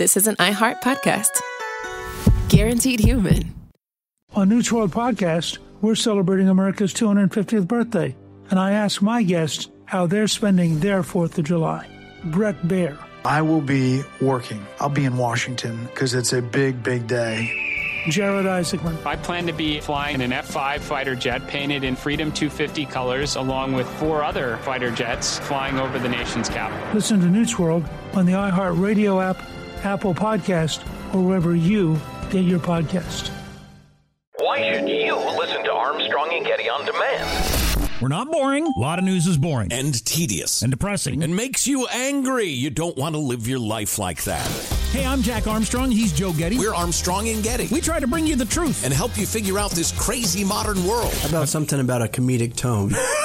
this is an iHeart podcast. Guaranteed human. On News World Podcast, we're celebrating America's 250th birthday, and I ask my guests how they're spending their 4th of July. Brett Baer. I will be working. I'll be in Washington because it's a big, big day. Jared Isaacman. I plan to be flying an F-5 fighter jet painted in Freedom 250 colors, along with 4 other fighter jets flying over the nation's capital. Listen to News World on the iHeart Radio app, Apple Podcast, or wherever you get your podcast. Why should you listen to Armstrong and Getty on demand? We're not boring. A lot of news is boring. And tedious. And depressing. And makes you angry. You don't want to live your life like that. Hey, I'm Jack Armstrong. He's Joe Getty. We're Armstrong and Getty. We try to bring you the truth. And help you figure out this crazy modern world. How about something about a comedic tone?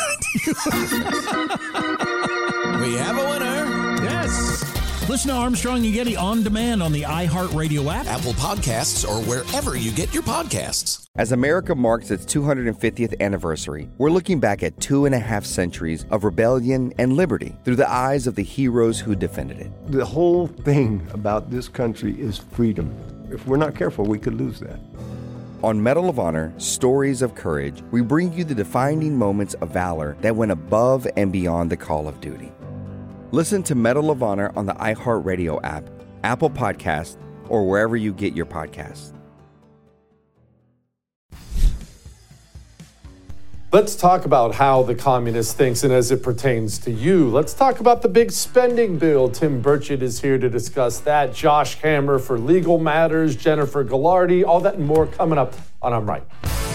We have a winner. Yes. Listen to Armstrong and Getty on demand on the iHeartRadio app, Apple Podcasts, or wherever you get your podcasts. As America marks its 250th anniversary, we're looking back at 2.5 centuries of rebellion and liberty through the eyes of the heroes who defended it. The whole thing about this country is freedom. If we're not careful, we could lose that. On Medal of Honor, Stories of Courage, we bring you the defining moments of valor that went above and beyond the call of duty. Listen to Medal of Honor on the iHeartRadio app, Apple Podcasts, or wherever you get your podcasts. Let's talk about how the communist thinks and as it pertains to you. Let's talk about the big spending bill. Tim Burchett is here to discuss that. Josh Hammer for legal matters, Jennifer Ghilardi, all that and more coming up on I'm Right.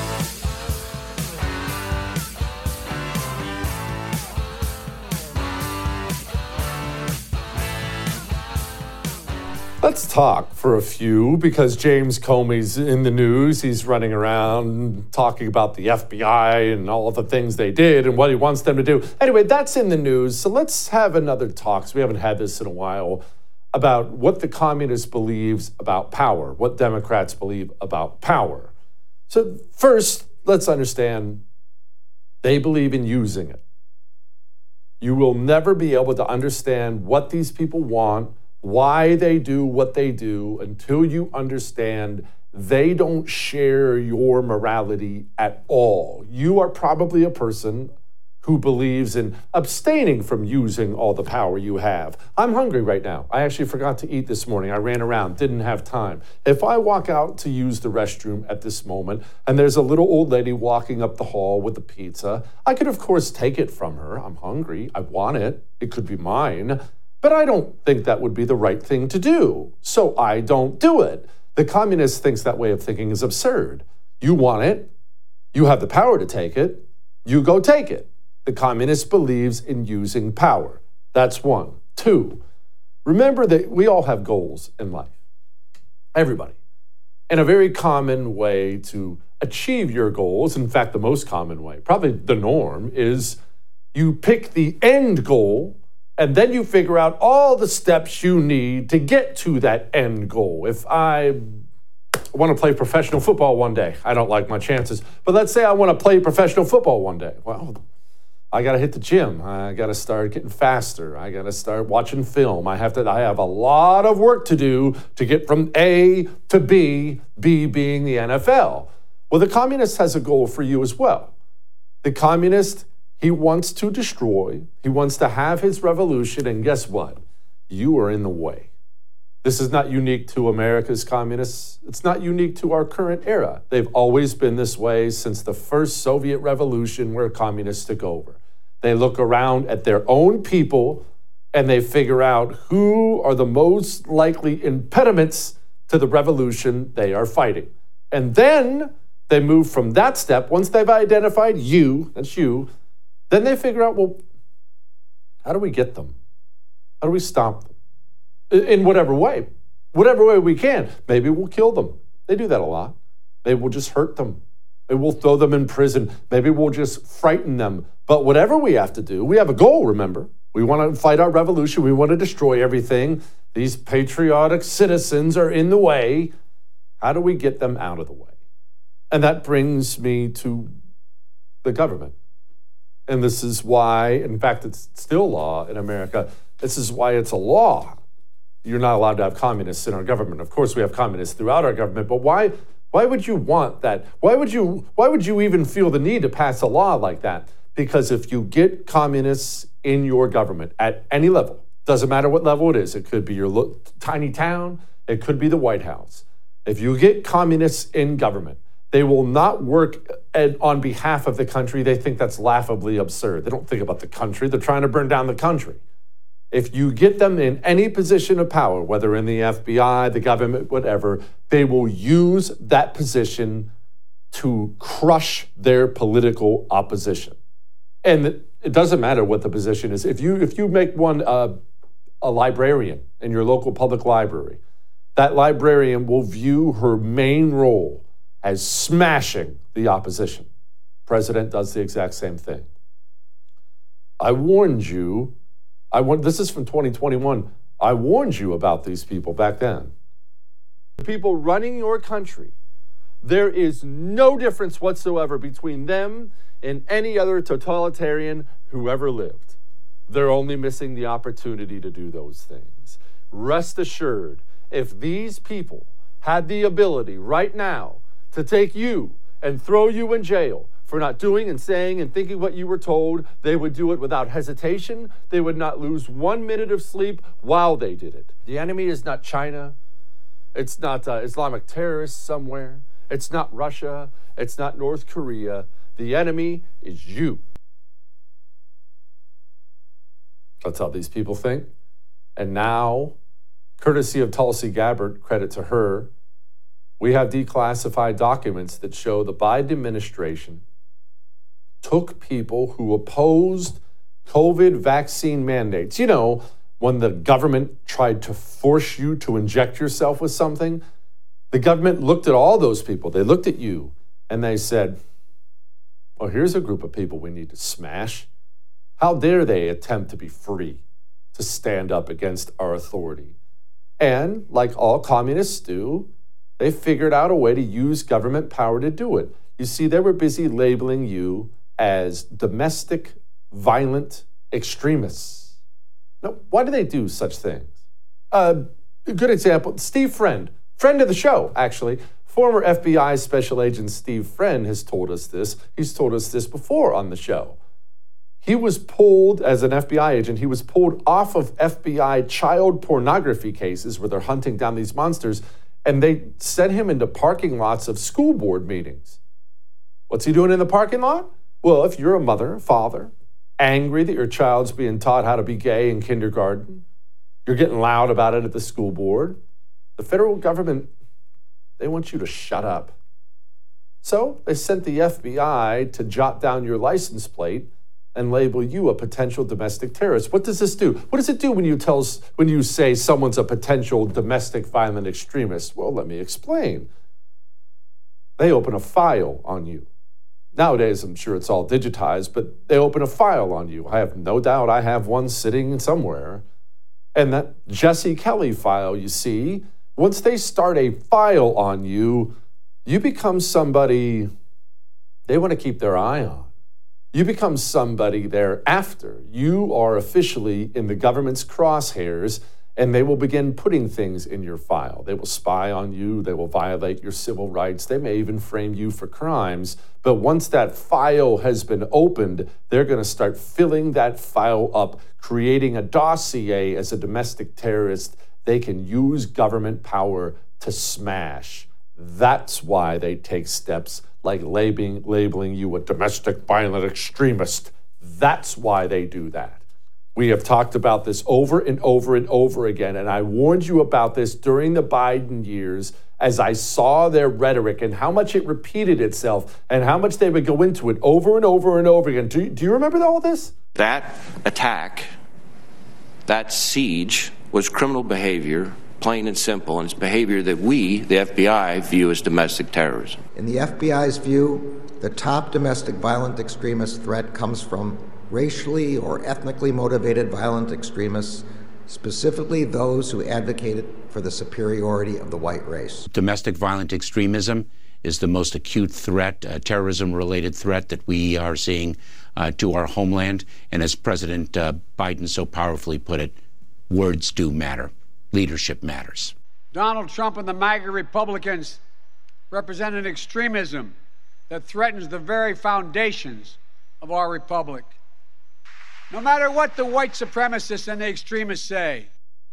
Let's talk for a few because James Comey's in the news. He's running around talking about the FBI and all of the things they did and what he wants them to do. Anyway, that's in the news. So let's have another talk, because we haven't had this in a while, about what the communist believes about power, what Democrats believe about power. So first, let's understand they believe in using it. You will never be able to understand what these people want, why they do what they do, until you understand they don't share your morality at all. You are probably a person who believes in abstaining from using all the power you have. I'm hungry right now. I actually forgot to eat this morning. I ran around, didn't have time. If I walk out to use the restroom at this moment and there's a little old lady walking up the hall with a pizza, I could of course take it from her. I'm hungry. I want it. It could be mine. But I don't think that would be the right thing to do, so I don't do it. The communist thinks that way of thinking is absurd. You want it, you have the power to take it, you go take it. The communist believes in using power. That's one. Two, remember that we all have goals in life. Everybody. And a very common way to achieve your goals, in fact, the most common way, probably the norm, is you pick the end goal and then you figure out all the steps you need to get to that end goal. If I want to play professional football one day, I don't like my chances, but let's say I want to play professional football one day. Well, I got to hit the gym. I got to start getting faster. I got to start watching film. I have a lot of work to do to get from A to B, B being the NFL. Well, the communist has a goal for you as well. The communist, he wants to destroy, he wants to have his revolution, and guess what? You are in the way. This is not unique to America's communists. It's not unique to our current era. They've always been this way since the first Soviet revolution where communists took over. They look around at their own people and they figure out who are the most likely impediments to the revolution they are fighting. And then they move from that step, once they've identified you, that's you, then they figure out, well, how do we get them? How do we stop them? In whatever way we can. Maybe we'll kill them. They do that a lot. Maybe we'll just hurt them. Maybe we'll throw them in prison. Maybe we'll just frighten them. But whatever we have to do, we have a goal, remember. We want to fight our revolution. We want to destroy everything. These patriotic citizens are in the way. How do we get them out of the way? And that brings me to the government. And this is why, in fact, it's still law in America. This is why it's a law you're not allowed to have communists in our government. Of course, we have communists throughout our government, but why would you want that? Why would you even feel the need to pass a law like that? Because if you get communists in your government at any level, doesn't matter what level it is, it could be your tiny town, it could be the White House. If you get communists in government, they will not work on behalf of the country. They think that's laughably absurd. They don't think about the country. They're trying to burn down the country. If you get them in any position of power, whether in the FBI, the government, whatever, they will use that position to crush their political opposition. And it doesn't matter what the position is. If you make one a librarian in your local public library, that librarian will view her main role as smashing the opposition. The president does the exact same thing. I warned you. This is from 2021. I warned you about these people back then. The people running your country, there is no difference whatsoever between them and any other totalitarian who ever lived. They're only missing the opportunity to do those things. Rest assured, if these people had the ability right now to take you and throw you in jail for not doing and saying and thinking what you were told, they would do it without hesitation. They would not lose 1 minute of sleep while they did it. The enemy is not China. It's not Islamic terrorists somewhere. It's not Russia. It's not North Korea. The enemy is you. That's how these people think. And now, courtesy of Tulsi Gabbard, credit to her, we have declassified documents that show the Biden administration took people who opposed COVID vaccine mandates. You know, when the government tried to force you to inject yourself with something, the government looked at all those people. They looked at you and they said, well, here's a group of people we need to smash. How dare they attempt to be free, to stand up against our authority? And like all communists do, they figured out a way to use government power to do it. You see, they were busy labeling you as domestic violent extremists. Now, why do they do such things? A good example, Steve Friend of the show, actually. Former FBI Special Agent Steve Friend has told us this. He's told us this before on the show. He was pulled, as an FBI agent, he was pulled off of FBI child pornography cases where they're hunting down these monsters, and they sent him into parking lots of school board meetings. What's he doing in the parking lot? Well, if you're a mother, father, angry that your child's being taught how to be gay in kindergarten, you're getting loud about it at the school board, the federal government, they want you to shut up. So they sent the FBI to jot down your license plate and label you a potential domestic terrorist. What does this do? What does it do when you say someone's a potential domestic violent extremist? Well, let me explain. They open a file on you. Nowadays, I'm sure it's all digitized, but they open a file on you. I have no doubt I have one sitting somewhere. And that Jesse Kelly file, you see, once they start a file on you, you become somebody they want to keep their eye on. You become somebody they're after. You are officially in the government's crosshairs, and they will begin putting things in your file. They will spy on you. They will violate your civil rights. They may even frame you for crimes. But once that file has been opened, they're going to start filling that file up, creating a dossier as a domestic terrorist they can use government power to smash. That's why they take steps like labeling you a domestic violent extremist. That's why they do that. We have talked about this over and over and over again, and I warned you about this during the Biden years as I saw their rhetoric and how much it repeated itself and how much they would go into it over and over and over again. Do you remember all this? That attack, that siege, was criminal behavior, plain and simple, and it's behavior that we, the FBI, view as domestic terrorism. In the FBI's view, the top domestic violent extremist threat comes from racially or ethnically motivated violent extremists, specifically those who advocated for the superiority of the white race. Domestic violent extremism is the most acute threat, terrorism-related threat that we are seeing to our homeland. And as President Biden so powerfully put it, words do matter. leadership matters. Donald Trump and the MAGA Republicans represent an extremism that threatens the very foundations of our republic. No matter what the white supremacists and the extremists say.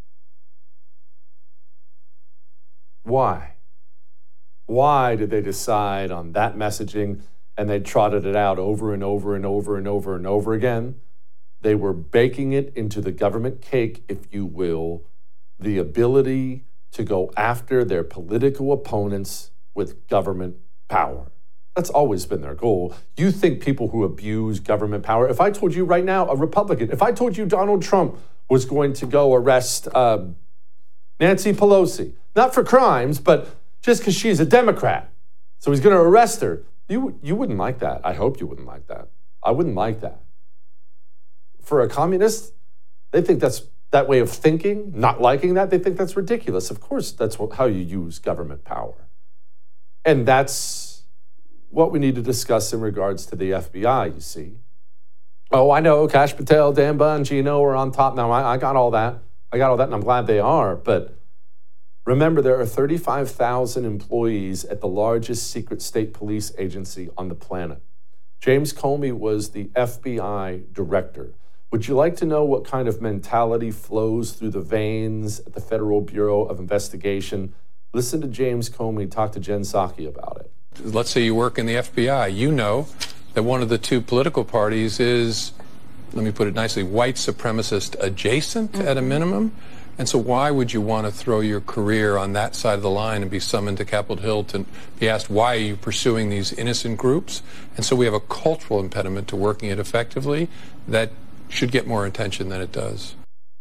Why? Why did they decide on that messaging and they trotted it out over and over and over and over and over again? They were baking it into the government cake, if you will, the ability to go after their political opponents with government power. That's always been their goal. You think people who abuse government power, if I told you right now, a Republican, if I told you Donald Trump was going to go arrest Nancy Pelosi, not for crimes, but just because she's a Democrat, so he's going to arrest her, you wouldn't like that. I hope you wouldn't like that. I wouldn't like that. For a communist, they think that's that way of thinking, not liking that, they think that's ridiculous. Of course, that's how you use government power. And that's what we need to discuss in regards to the FBI, you see. Oh, I know, Kash Patel, Dan Bongino are on top now. I got all that. And I'm glad they are. But remember, there are 35,000 employees at the largest secret state police agency on the planet. James Comey was the FBI director. Would you like to know what kind of mentality flows through the veins at the Federal Bureau of Investigation? Listen to James Comey talk to Jen Psaki about it. Let's say you work in the FBI. You know that one of the two political parties is, let me put it nicely, white supremacist adjacent at a minimum. And so why would you want to throw your career on that side of the line and be summoned to Capitol Hill to be asked, why are you pursuing these innocent groups? And so we have a cultural impediment to working it effectively that should get more attention than it does.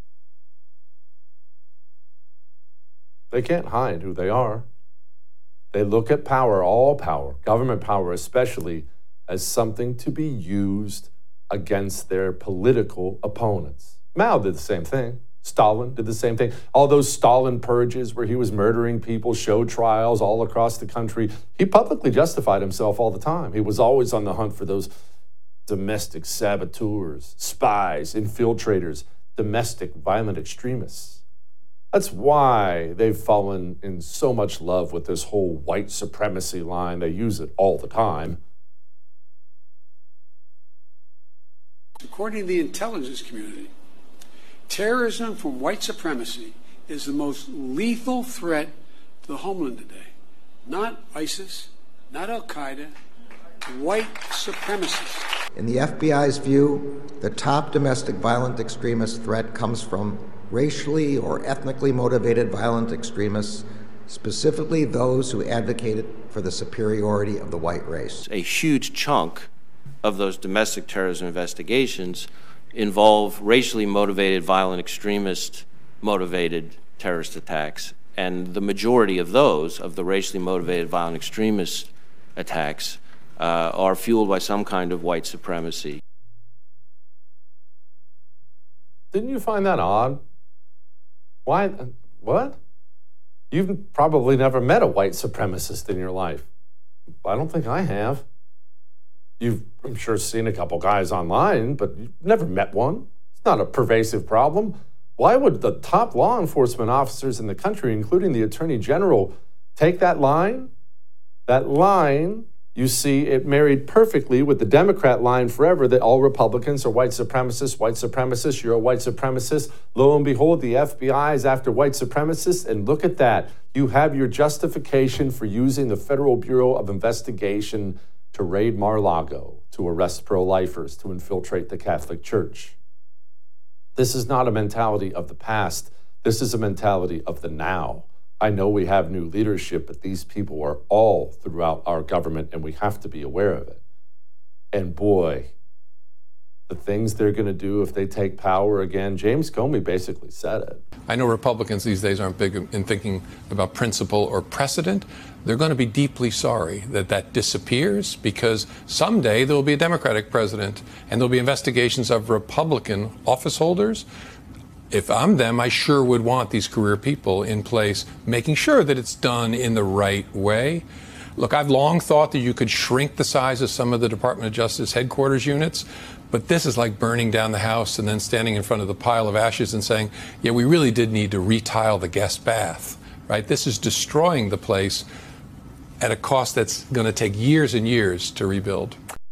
They can't hide who they are. They look at power, all power, government power especially, as something to be used against their political opponents. Mao did the same thing. Stalin did the same thing. All those Stalin purges where he was murdering people, show trials all across the country. He publicly justified himself all the time. He was always on the hunt for those domestic saboteurs, spies, infiltrators, domestic violent extremists. That's why they've fallen in so much love with this whole white supremacy line. They use it all the time. According to the intelligence community, terrorism from white supremacy is the most lethal threat to the homeland today. Not ISIS, not Al-Qaeda, white supremacists. In the FBI's view, the top domestic violent extremist threat comes from racially or ethnically motivated violent extremists, specifically those who advocated for the superiority of the white race. A huge chunk of those domestic terrorism investigations involve racially motivated violent extremist motivated terrorist attacks. And the majority of those, of the racially motivated violent extremist attacks, are fueled by some kind of white supremacy. Didn't you find that odd? Why? What? You've probably never met a white supremacist in your life. I don't think I have. You've, I'm sure, seen a couple guys online, but you've never met one. It's not a pervasive problem. Why would the top law enforcement officers in the country, including the Attorney General, take that line? That line, you see, it married perfectly with the Democrat line forever that all Republicans are white supremacists, you're a white supremacist. Lo and behold, the FBI is after white supremacists, and look at that. You have your justification for using the Federal Bureau of Investigation to raid Mar-a-Lago, to arrest pro-lifers, to infiltrate the Catholic Church. This is not a mentality of the past. This is a mentality of the now. I know we have new leadership, but these people are all throughout our government, and we have to be aware of it. And boy, the things they're going to do if they take power again, James Comey basically said it. I know Republicans these days aren't big in thinking about principle or precedent. They're going to be deeply sorry that that disappears, because someday there will be a Democratic president and there'll be investigations of Republican office holders. If I'm them, I sure would want these career people in place, making sure that it's done in the right way. Look, I've long thought that you could shrink the size of some of the Department of Justice headquarters units, but this is like burning down the house and then standing in front of the pile of ashes and saying, yeah, we really did need to retile the guest bath, right? This is destroying the place at a cost that's going to take years and years to rebuild.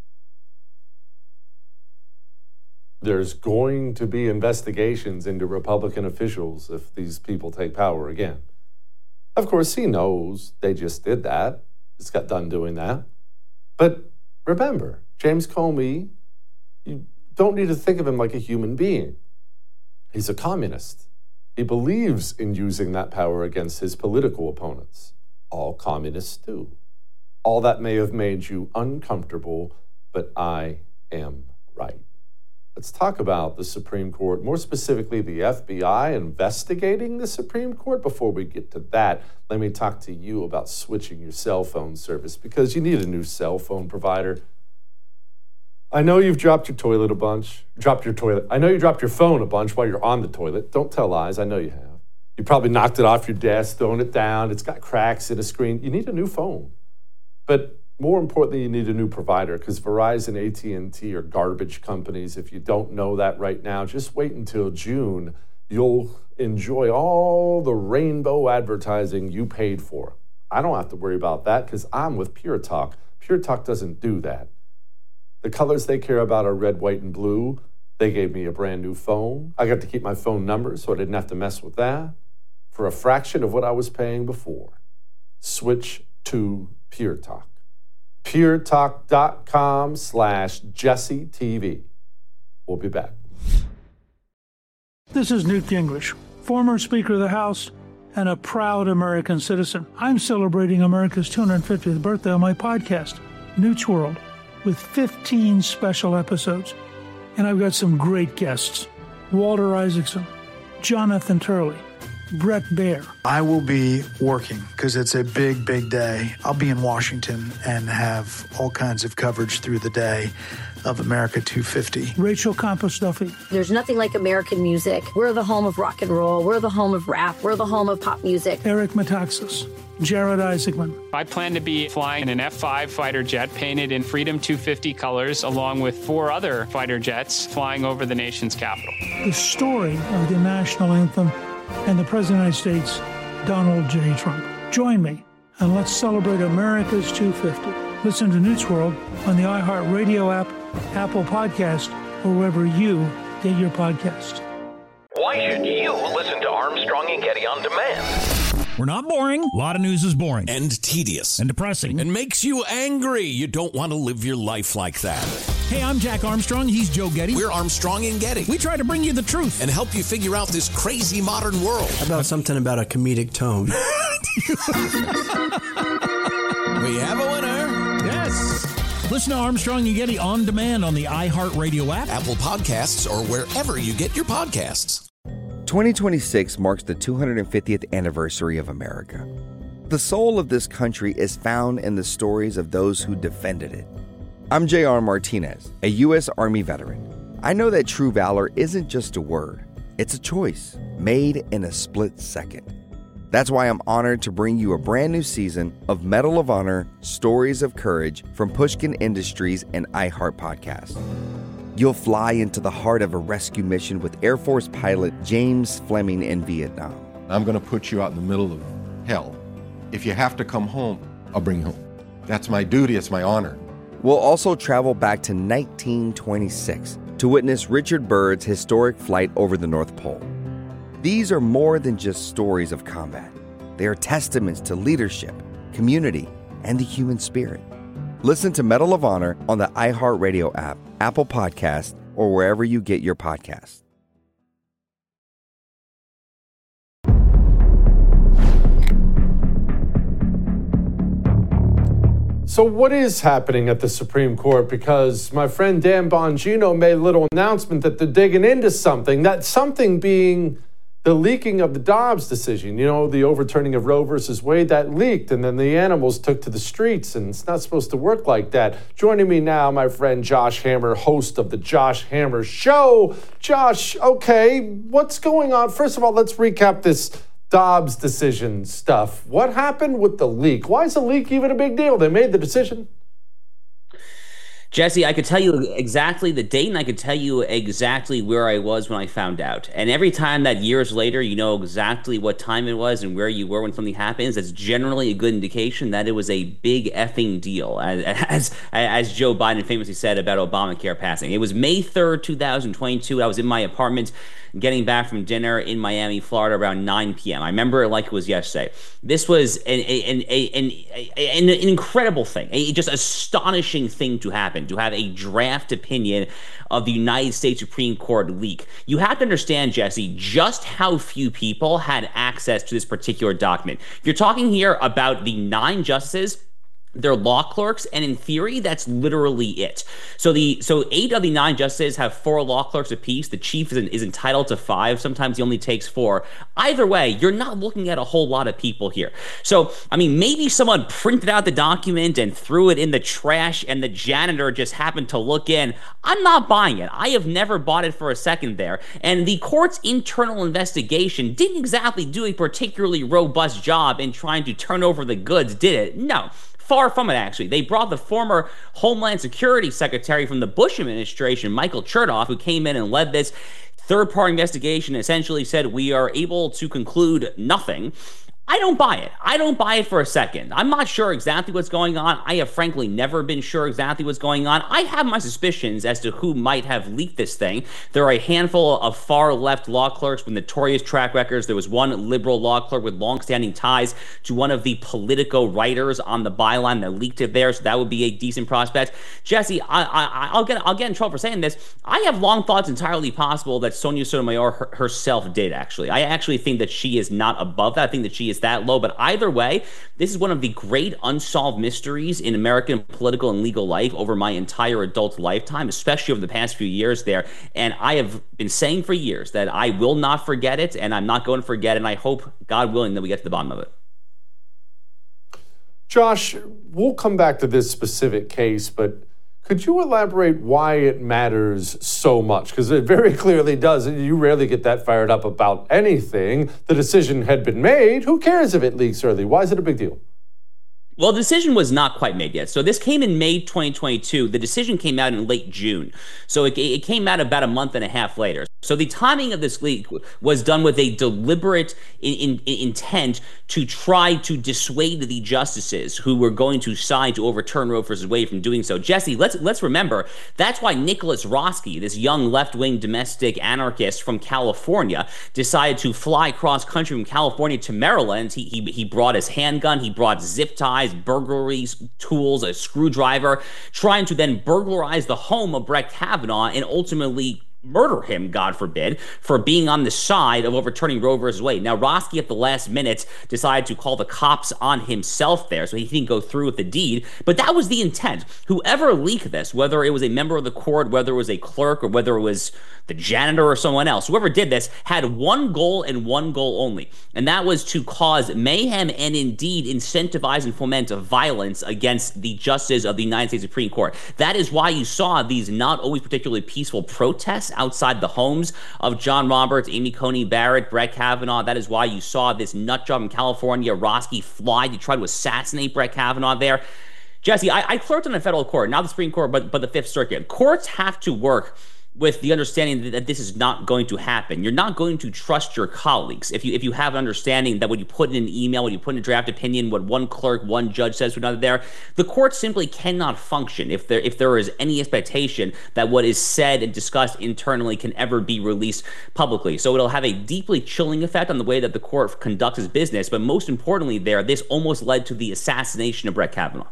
There's going to be investigations into Republican officials if these people take power again. Of course, he knows they just did that. Just got done doing that. But remember, James Comey, you don't need to think of him like a human being. He's a communist. He believes in using that power against his political opponents. All communists do. All that may have made you uncomfortable, but I am right. Let's talk about the Supreme Court, more specifically the FBI investigating the Supreme Court. Before we get to that, let me talk to you about switching your cell phone service because you need a new cell phone provider. I know you've dropped your toilet a bunch. I know you dropped your phone a bunch while you're on the toilet. Don't tell lies. I know you have. You probably knocked it off your desk, thrown it down. It's got cracks in the screen. You need a new phone. But more importantly, you need a new provider because Verizon, AT&T are garbage companies. If you don't know that right now, just wait until June. You'll enjoy all the rainbow advertising you paid for. I don't have to worry about that because I'm with Pure Talk. Pure Talk doesn't do that. The colors they care about are red, white, and blue. They gave me a brand new phone. I got to keep my phone number so I didn't have to mess with that for a fraction of what I was paying before. Switch to Pure Talk. puretalk.com/JesseTV. We'll be back. This is Newt Gingrich, former Speaker of the House and a proud American citizen. I'm celebrating America's 250th birthday on my podcast, Newt's World, with 15 special episodes. And I've got some great guests. Walter Isaacson, Jonathan Turley, Brett Baer. I will be working because it's a big, big day. I'll be in Washington and have all kinds of coverage through the day of America 250. Rachel Campos-Duffy. There's nothing like American music. We're the home of rock and roll. We're the home of rap. We're the home of pop music. Eric Metaxas. Jared Isaacman. I plan to be flying an F-5 fighter jet painted in Freedom 250 colors, along with 4 other fighter jets flying over the nation's capital. The story of the national anthem and the President of the United States, Donald J. Trump. Join me and let's celebrate America's 250. Listen to Newt's World on the iHeartRadio app, Apple Podcast, or wherever you get your podcast. Why should you listen to Armstrong and Getty on demand? We're not boring. A lot of news is boring. And tedious. And depressing. And makes you angry. You don't want to live your life like that. Hey, I'm Jack Armstrong. He's Joe Getty. We're Armstrong and Getty. We try to bring you the truth. And help you figure out this crazy modern world. How about something about a comedic tone? We have a winner. Yes. Listen to Armstrong and Getty on demand on the iHeartRadio app, Apple Podcasts, or wherever you get your podcasts. 2026 marks the 250th anniversary of America. The soul of this country is found in the stories of those who defended it. I'm J.R. Martinez, a U.S. Army veteran. I know that true valor isn't just a word. It's a choice made in a split second. That's why I'm honored to bring you a brand new season of Medal of Honor Stories of Courage from Pushkin Industries and iHeart Podcast. You'll fly into the heart of a rescue mission with Air Force pilot James Fleming in Vietnam. I'm going to put you out in the middle of hell. If you have to come home, I'll bring you home. That's my duty. It's my honor. We'll also travel back to 1926 to witness Richard Byrd's historic flight over the North Pole. These are more than just stories of combat. They are testaments to leadership, community, and the human spirit. Listen to Medal of Honor on the iHeartRadio app, Apple Podcast, or wherever you get your podcasts. So what is happening at the Supreme Court? Because my friend Dan Bongino made a little announcement that they're digging into something, that something being the leaking of the Dobbs decision, you know, the overturning of Roe versus Wade, that leaked, and then the animals took to the streets, and it's not supposed to work like that. Joining me now, my friend Josh Hammer, host of the Josh Hammer Show. Josh, okay, what's going on? First of all, let's recap this Dobbs decision stuff. What happened with the leak? Why is the leak even a big deal? They made the decision. Jesse, I could tell you exactly the date, and I could tell you exactly where I was when I found out. And every time that years later, you know exactly what time it was and where you were when something happens, that's generally a good indication that it was a big effing deal, as Joe Biden famously said about Obamacare passing. It was May 3rd, 2022. I was in my apartment getting back from dinner in Miami, Florida, around 9 p.m. I remember it like it was yesterday. This was an incredible thing, a just astonishing thing to happen, to have a draft opinion of the United States Supreme Court leak. You have to understand, Jesse, just how few people had access to this particular document. You're talking here about the 9 justices. They're law clerks, and in theory, that's literally it. So 8 of the 9 justices have 4 law clerks apiece. The chief is entitled to 5. Sometimes he only takes 4. Either way, you're not looking at a whole lot of people here. So, I mean, maybe someone printed out the document and threw it in the trash, and the janitor just happened to look in. I'm not buying it. I have never bought it for a second there. And the court's internal investigation didn't exactly do a particularly robust job in trying to turn over the goods, did it? No. Far from it, actually. They brought the former Homeland Security Secretary from the Bush administration, Michael Chertoff, who came in and led this third-party investigation, essentially said, we are able to conclude nothing. I don't buy it. I don't buy it for a second. I'm not sure exactly what's going on. I have frankly never been sure exactly what's going on. I have my suspicions as to who might have leaked this thing. There are a handful of far-left law clerks with notorious track records. There was one liberal law clerk with long-standing ties to one of the Politico writers on the byline that leaked it there, so that would be a decent prospect. Jesse, I'll get in trouble for saying this. I have long thought it's entirely possible that Sonia Sotomayor herself did, actually. I actually think that she is not above that. I think that she is that low, but either way, this is one of the great unsolved mysteries in American political and legal life over my entire adult lifetime, especially over the past few years there. And I have been saying for years that I will not forget it, and I'm not going to forget it, and I hope, God willing, that we get to the bottom of it. Josh, we'll come back to this specific case, but could you elaborate why it matters so much? Because it very clearly does. You rarely get that fired up about anything. The decision had been made. Who cares if it leaks early? Why is it a big deal? Well, the decision was not quite made yet. So this came in May 2022. The decision came out in late June. So it came out about a month and a half later. So the timing of this leak was done with a deliberate intent to try to dissuade the justices who were going to decide to overturn Roe v. Wade from doing so. Jesse, let's remember, that's why Nicholas Roski, this young left-wing domestic anarchist from California, decided to fly cross-country from California to Maryland. He brought his handgun, he brought zip ties, burglary tools, a screwdriver, trying to then burglarize the home of Brett Kavanaugh and ultimately murder him, God forbid, for being on the side of overturning Roe v. Wade. Now, Roski at the last minute decided to call the cops on himself there, so he didn't go through with the deed, but that was the intent. Whoever leaked this, whether it was a member of the court, whether it was a clerk, or whether it was the janitor or someone else, whoever did this had one goal and one goal only, and that was to cause mayhem and indeed incentivize and foment violence against the justices of the United States Supreme Court. That is why you saw these not always particularly peaceful protests outside the homes of John Roberts, Amy Coney Barrett, Brett Kavanaugh. That is why you saw this nut job in California, Roski, fly to try to assassinate Brett Kavanaugh there. Jesse, I clerked in a federal court, not the Supreme Court, but the Fifth Circuit. Courts have to work with the understanding that this is not going to happen. You're not going to trust your colleagues. If you have an understanding that when you put in an email, when you put in a draft opinion, what one clerk, one judge says to another there, the court simply cannot function if there is any expectation that what is said and discussed internally can ever be released publicly. So it'll have a deeply chilling effect on the way that the court conducts its business. But most importantly there, this almost led to the assassination of Brett Kavanaugh.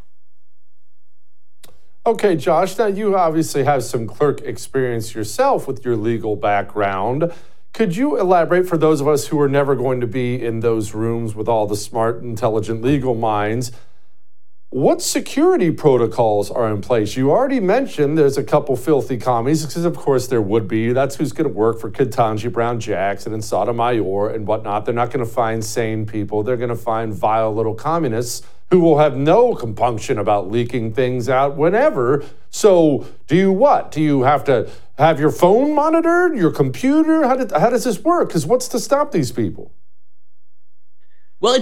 Okay, Josh, now you obviously have some clerk experience yourself with your legal background. Could you elaborate for those of us who are never going to be in those rooms with all the smart, intelligent legal minds? What security protocols are in place? You already mentioned there's a couple filthy commies, because of course there would be. That's who's going to work for Ketanji Brown Jackson and Sotomayor and whatnot. They're not going to find sane people. They're going to find vile little communists who will have no compunction about leaking things out whenever. So do you what? Do you have to have your phone monitored, your computer? How does this work? Because what's to stop these people? Well,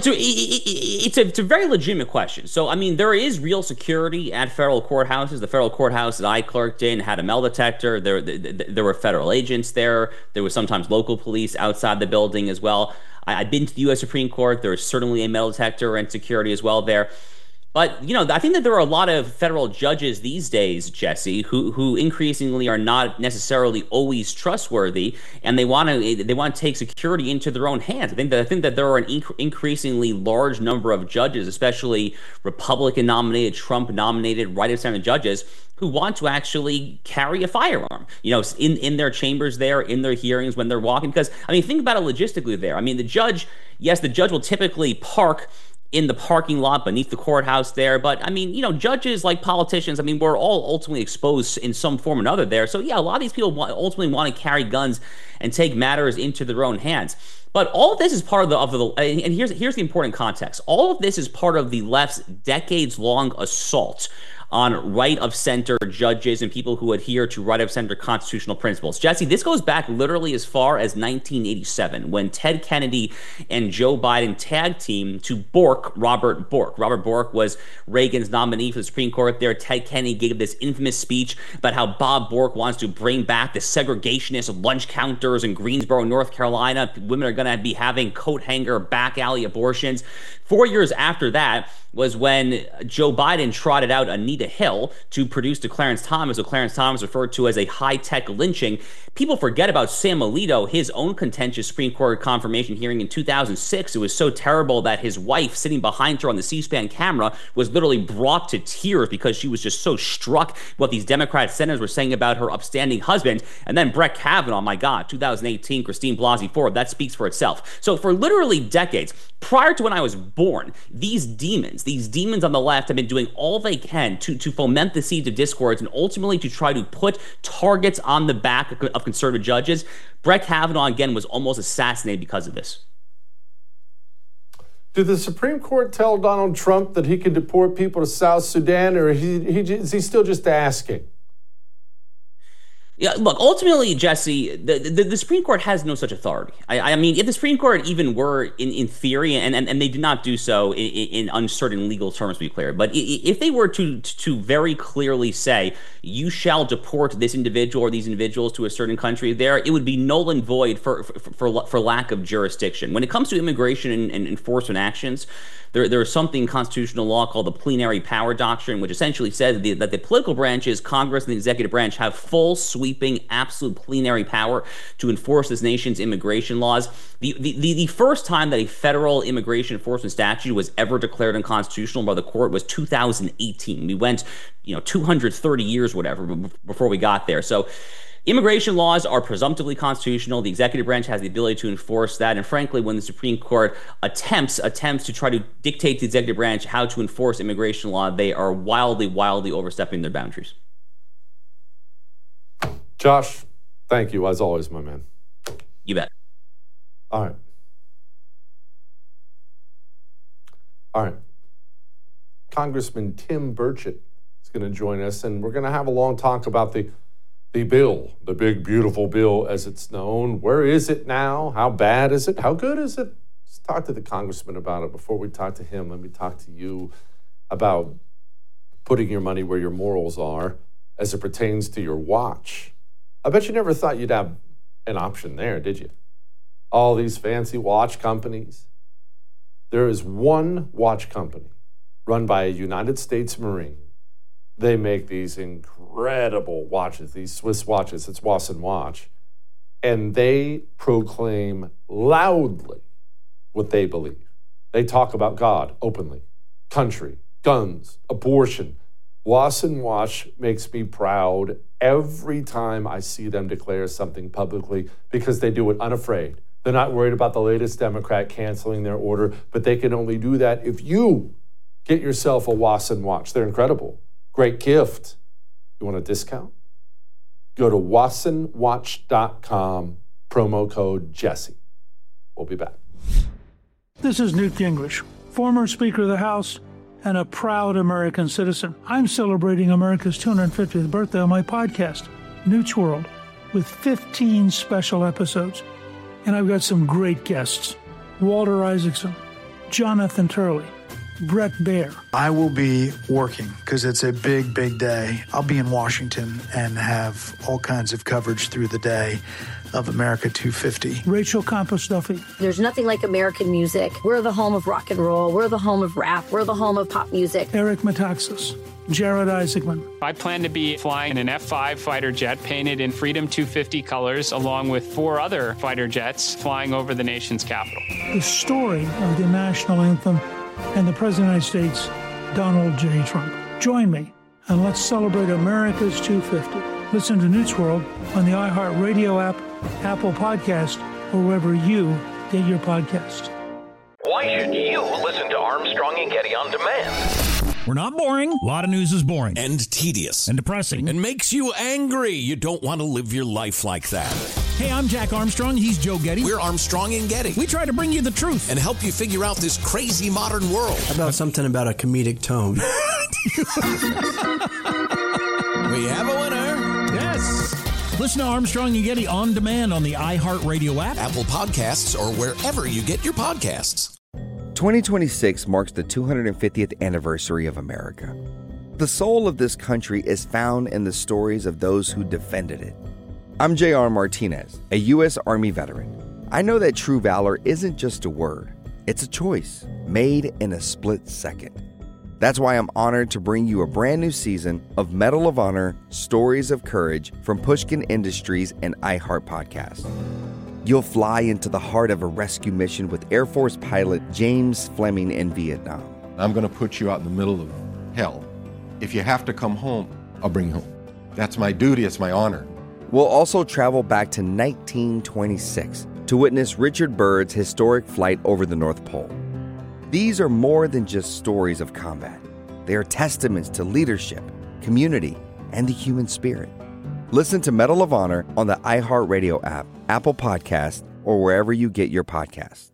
it's a very legitimate question. So, I mean, there is real security at federal courthouses. The federal courthouse that I clerked in had a metal detector. There were federal agents there. There was sometimes local police outside the building as well. I've been to the U.S. Supreme Court. There is certainly a metal detector and security as well there. But, I think that there are a lot of federal judges these days, Jesse, who increasingly are not necessarily always trustworthy, and they want to take security into their own hands. I think that there are an increasingly large number of judges, especially Republican-nominated, Trump-nominated, right-of-center judges, who want to actually carry a firearm, in their chambers there, in their hearings when they're walking. Because, think about it logistically there. The judge will typically park in the parking lot beneath the courthouse there. But, judges, like politicians, we're all ultimately exposed in some form or another there. So, yeah, a lot of these people ultimately want to carry guns and take matters into their own hands. But all of this is part of the and here's the important context. All of this is part of the left's decades-long assault on right-of-center judges and people who adhere to right-of-center constitutional principles. Jesse, this goes back literally as far as 1987, when Ted Kennedy and Joe Biden tag teamed to bork Robert Bork. Robert Bork was Reagan's nominee for the Supreme Court there. Ted Kennedy gave this infamous speech about how Bob Bork wants to bring back the segregationist lunch counters in Greensboro, North Carolina. Women are going to be having coat hanger, back alley abortions. 4 years after that was when Joe Biden trotted out Anita Hill to produce to Clarence Thomas, who Clarence Thomas referred to as a high-tech lynching. People forget about Sam Alito, his own contentious Supreme Court confirmation hearing in 2006. It was so terrible that his wife, sitting behind her on the C-SPAN camera, was literally brought to tears because she was just so struck what these Democrat senators were saying about her upstanding husband. And then Brett Kavanaugh, my God, 2018, Christine Blasey Ford, that speaks for itself. So for literally decades, prior to when I was born, these demons on the left have been doing all they can to foment the seeds of discord and ultimately to try to put targets on the back of conservative judges. Brett Kavanaugh, again, was almost assassinated because of this. Did the Supreme Court tell Donald Trump that he could deport people to South Sudan, or is he still just asking? Yeah, look, ultimately, Jesse, the Supreme Court has no such authority. If the Supreme Court even were in theory, and they did not do so in uncertain legal terms, to be clear, but if they were to very clearly say, you shall deport this individual or these individuals to a certain country there, it would be null and void for lack of jurisdiction. When it comes to immigration and enforcement actions, there is something in constitutional law called the plenary power doctrine, which essentially says that the political branches, Congress and the executive branch, have full, sweeping, absolute plenary power to enforce this nation's immigration laws. The first time that a federal immigration enforcement statute was ever declared unconstitutional by the court was 2018. We went, 230 years, whatever, before we got there. So immigration laws are presumptively constitutional. The executive branch has the ability to enforce that. And frankly, when the Supreme Court attempts to try to dictate to the executive branch how to enforce immigration law, they are wildly, wildly overstepping their boundaries. Josh, thank you, as always, my man. You bet. All right. Congressman Tim Burchett is going to join us, and we're going to have a long talk about the bill, the big, beautiful bill, as it's known. Where is it now? How bad is it? How good is it? Let's talk to the congressman about it. Before we talk to him, let me talk to you about putting your money where your morals are as it pertains to your watch. I bet you never thought you'd have an option there, did you? All these fancy watch companies. There is one watch company run by a United States Marine. They make these incredible watches, these Swiss watches. It's Watson Watch. And they proclaim loudly what they believe. They talk about God openly, country, guns, abortion. Watson Watch makes me proud every time I see them declare something publicly because they do it unafraid. They're not worried about the latest Democrat canceling their order, but they can only do that if you get yourself a Watson Watch. They're incredible. Great gift. You want a discount? Go to watsonwatch.com, promo code Jesse. We'll be back. This is Newt Gingrich, former Speaker of the House and a proud American citizen. I'm celebrating America's 250th birthday on my podcast, Newt's World, with 15 special episodes. And I've got some great guests. Walter Isaacson, Jonathan Turley, Brett Baer. I will be working because it's a big, big day. I'll be in Washington and have all kinds of coverage through the day of America 250. Rachel Campos Duffy. There's nothing like American music. We're the home of rock and roll. We're the home of rap. We're the home of pop music. Eric Metaxas. Jared Isaacman. I plan to be flying an F-5 fighter jet painted in Freedom 250 colors, along with 4 other fighter jets flying over the nation's capital. The story of the national anthem and the President of the United States, Donald J. Trump. Join me and let's celebrate America's 250. Listen to Newt's World on the iHeartRadio app, Apple Podcast, or wherever you get your podcast. Why should you listen to Armstrong and Getty on demand? We're not boring. A lot of news is boring. And tedious. And depressing. And makes you angry. You don't want to live your life like that. Hey, I'm Jack Armstrong. He's Joe Getty. We're Armstrong and Getty. We try to bring you the truth. And help you figure out this crazy modern world. How about something about a comedic tone? We have a winner. Yes. Listen to Armstrong and Getty on demand on the iHeartRadio app, Apple Podcasts, or wherever you get your podcasts. 2026 marks the 250th anniversary of America. The soul of this country is found in the stories of those who defended it. I'm J.R. Martinez, a U.S. Army veteran. I know that true valor isn't just a word. It's a choice made in a split second. That's why I'm honored to bring you a brand new season of Medal of Honor Stories of Courage from Pushkin Industries and iHeart Podcast. You'll fly into the heart of a rescue mission with Air Force pilot James Fleming in Vietnam. I'm going to put you out in the middle of hell. If you have to come home, I'll bring you home. That's my duty. It's my honor. We'll also travel back to 1926 to witness Richard Byrd's historic flight over the North Pole. These are more than just stories of combat. They are testaments to leadership, community, and the human spirit. Listen to Medal of Honor on the iHeartRadio app, Apple Podcast, or wherever you get your podcasts.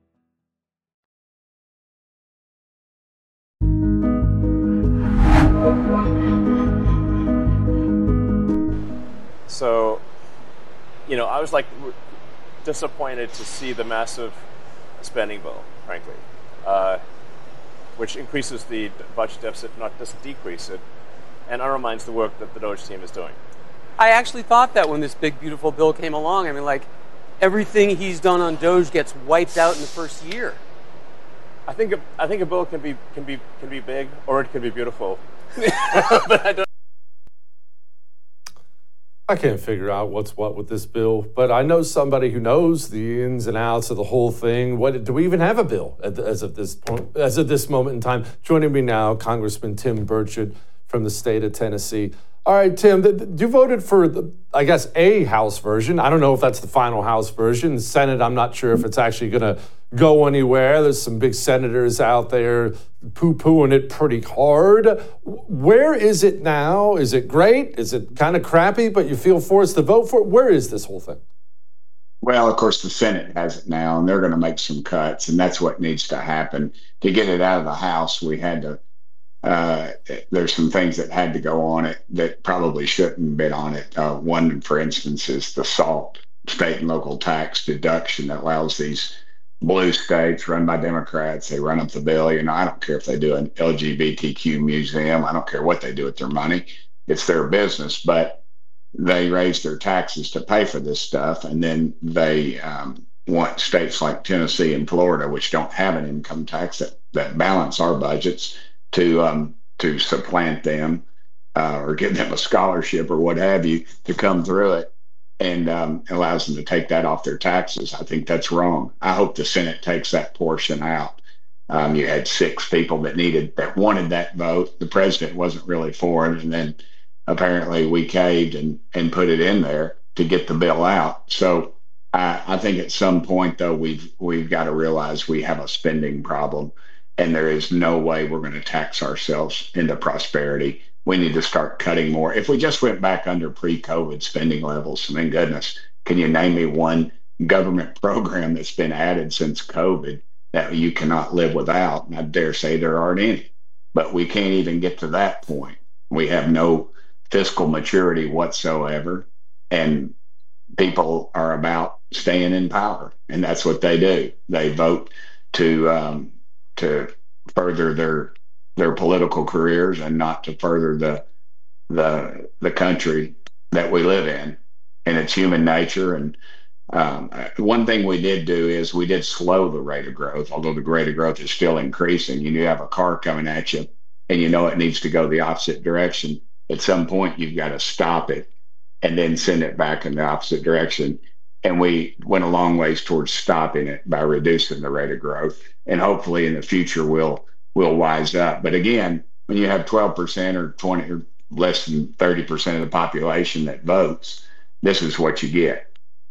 So, I was disappointed to see the massive spending bill, frankly, which increases the budget deficit, not just decrease it, and undermines the work that the DOGE team is doing. I actually thought that when this big, beautiful bill came along. I mean, everything he's done on DOGE gets wiped out in the first year. I think a bill can be big or it can be beautiful. But I can't figure out what's what with this bill, but I know somebody who knows the ins and outs of the whole thing. Do we even have a bill as of this moment in time? Joining me now, Congressman Tim Burchett from the state of Tennessee. All right, Tim, you voted for, a House version. I don't know if that's the final House version. The Senate, I'm not sure if it's actually going to go anywhere. There's some big senators out there poo-pooing it pretty hard. Where is it now? Is it great? Is it kind of crappy, but you feel forced to vote for it? Where is this whole thing? Well, of course, the Senate has it now, and they're going to make some cuts, and that's what needs to happen. To get it out of the House, we had to there's some things that had to go on it that probably shouldn't have been on it. One, for instance, is the SALT, state and local tax deduction, that allows these blue states run by Democrats. They run up the bill. I don't care if they do an LGBTQ museum. I don't care what they do with their money. It's their business. But they raise their taxes to pay for this stuff. And then they want states like Tennessee and Florida, which don't have an income tax that balance our budgets, to supplant them or give them a scholarship or what have you to come through it, and allows them to take that off their taxes. I think that's wrong. I hope the Senate takes that portion out. You had 6 people that wanted that vote. The president wasn't really for it, and then apparently we caved and put it in there to get the bill out. So I think at some point, though, we've got to realize we have a spending problem. And there is no way we're going to tax ourselves into prosperity. We need to start cutting more. If we just went back under pre-COVID spending levels, I mean, goodness, can you name me one government program that's been added since COVID that you cannot live without? And I dare say there aren't any. But we can't even get to that point. We have no fiscal maturity whatsoever. And people are about staying in power. And that's what they do. They vote to to further their political careers and not to further the country that we live in. And it's human nature. And one thing we did do is we did slow the rate of growth, although the rate of growth is still increasing. You have a car coming at you and you know it needs to go the opposite direction. At some point, you've got to stop it and then send it back in the opposite direction. And we went a long ways towards stopping it by reducing the rate of growth. And hopefully in the future, we'll wise up. But again, when you have 12% or 20 or less than 30% of the population that votes, this is what you get.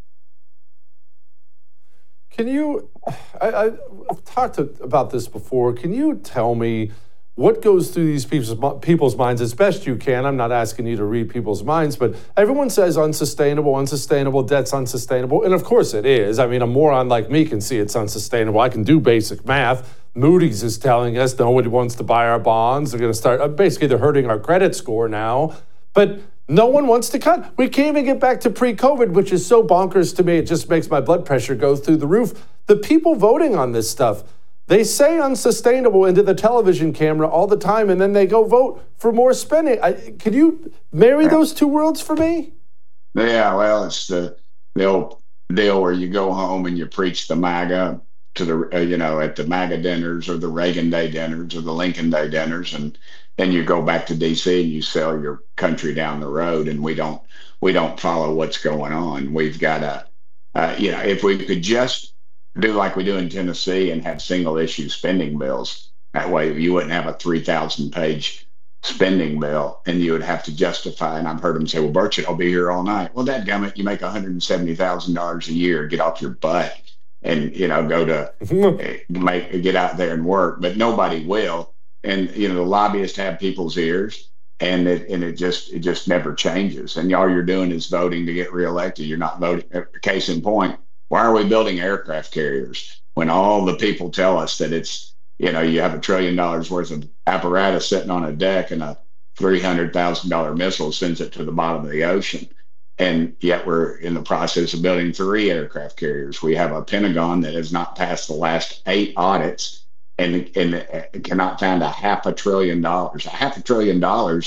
Can you, I've talked about this before. Can you tell me what goes through these people's minds as best you can? I'm not asking you to read people's minds, but everyone says unsustainable, debt's unsustainable. And of course it is. I mean, a moron like me can see it's unsustainable. I can do basic math. Moody's is telling us nobody wants to buy our bonds. They're going to start, basically they're hurting our credit score now. But no one wants to cut. We can't even get back to pre-COVID, which is so bonkers to me. It just makes my blood pressure go through the roof. The people voting on this stuff, they say unsustainable into the television camera all the time, and then they go vote for more spending. Can you marry those two worlds for me? Yeah, well, it's the old deal where you go home and you preach the MAGA to the, at the MAGA dinners or the Reagan Day dinners or the Lincoln Day dinners, and then you go back to D.C. and you sell your country down the road, and we don't follow what's going on. We've got to, if we could just do like we do in Tennessee and have single issue spending bills, that way you wouldn't have a 3,000-page spending bill and you would have to justify. And I've heard them say, well, Burchett, I'll be here all night. Well, dadgummit, you make $170,000 a year, get off your butt and, go to get out there and work, but nobody will. And, the lobbyists have people's ears, and it just never changes. And all you're doing is voting to get reelected. You're not voting. Case in point, why are we building aircraft carriers when all the people tell us that it's, you have $1 trillion worth of apparatus sitting on a deck and a $300,000 missile sends it to the bottom of the ocean? And yet we're in the process of building 3 aircraft carriers. We have a Pentagon that has not passed the last 8 audits and cannot find $500 billion. $500 billion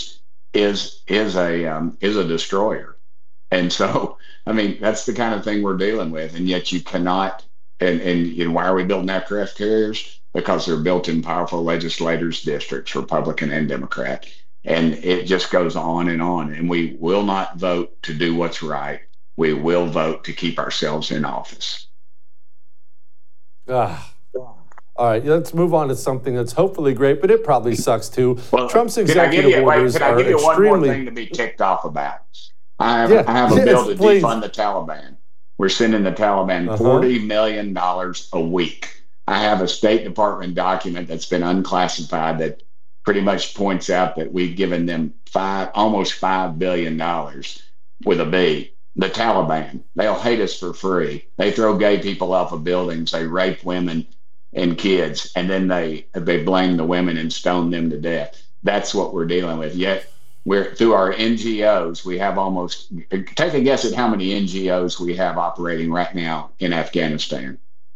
is a destroyer. And so, that's the kind of thing we're dealing with. And yet you cannot, and why are we building aircraft carriers? Because they're built in powerful legislators' districts, Republican and Democrat. And it just goes on. And we will not vote to do what's right. We will vote to keep ourselves in office. All right, let's move on to something that's hopefully great, but it probably sucks too. Well, Trump's executive orders are extremely... Can I give you one more thing to be ticked off about? I have a bill to defund the Taliban. We're sending the Taliban $40 million a week. I have a State Department document that's been unclassified that pretty much points out that we've given them almost $5 billion with a B. The Taliban, they'll hate us for free. They throw gay people off of buildings. They rape women and kids, and then they blame the women and stone them to death. That's what we're dealing with. Yet we're through our NGOs, we have almost, take a guess at how many NGOs we have operating right now in Afghanistan.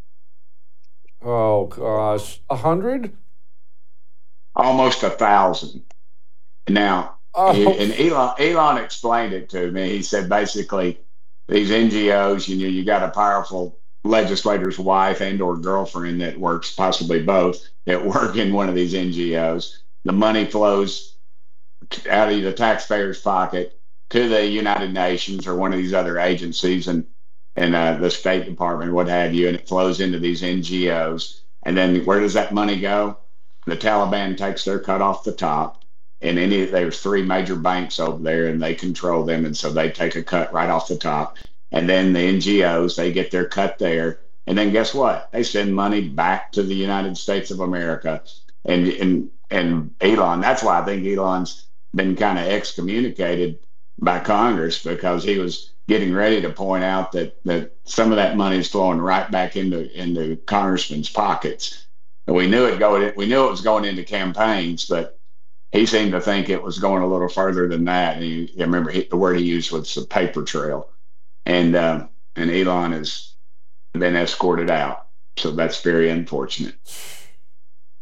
Oh gosh, 100? Almost 1,000. Now, and Elon explained it to me. He said basically these NGOs, you got a powerful legislator's wife and or girlfriend that works, possibly both, that work in one of these NGOs. The money flows out of the taxpayer's pocket to the United Nations or one of these other agencies and the State Department, what have you, and it flows into these NGOs. And then where does that money go? The Taliban takes their cut off the top, and there's 3 major banks over there, and they control them, and so they take a cut right off the top. And then the NGOs, they get their cut there. And then guess what? They send money back to the United States of America. And Elon, that's why I think Elon's been kind of excommunicated by Congress, because he was getting ready to point out that some of that money is flowing right back into congressmen's pockets. And we knew it was going into campaigns, but he seemed to think it was going a little further than that. And I remember the word he used was the paper trail. And Elon has been escorted out. So that's very unfortunate.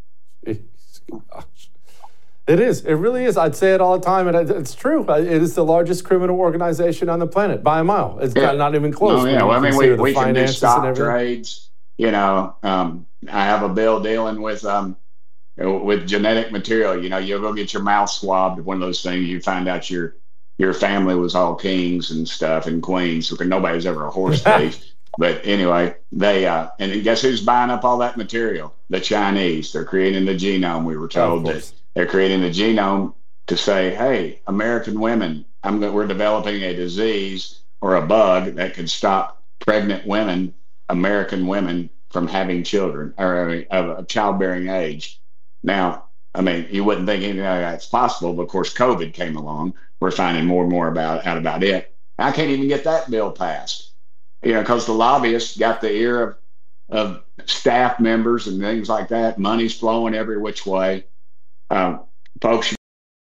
gosh. It is. It really is. I'd say it all the time, and it's true. It is the largest criminal organization on the planet by a mile. It's not even close. Oh, yeah. Well, I mean, we can do stock trades. You know, I have a bill dealing with genetic material. You know, you'll go get your mouth swabbed. One of those things, you find out your family was all kings and stuff and queens. So nobody's ever a horse thief. But anyway, they and guess who's buying up all that material? The Chinese. They're creating the genome. We were told that they're creating the genome to say, hey, American women, we're developing a disease or a bug that could stop pregnant women, American women, from having children or of childbearing age. Now, I mean, you wouldn't think anything like that's possible, but of course, COVID came along. We're finding more and more out about it. I can't even get that bill passed, you know, because the lobbyists got the ear of staff members and things like that. Money's flowing every which way. Folks, you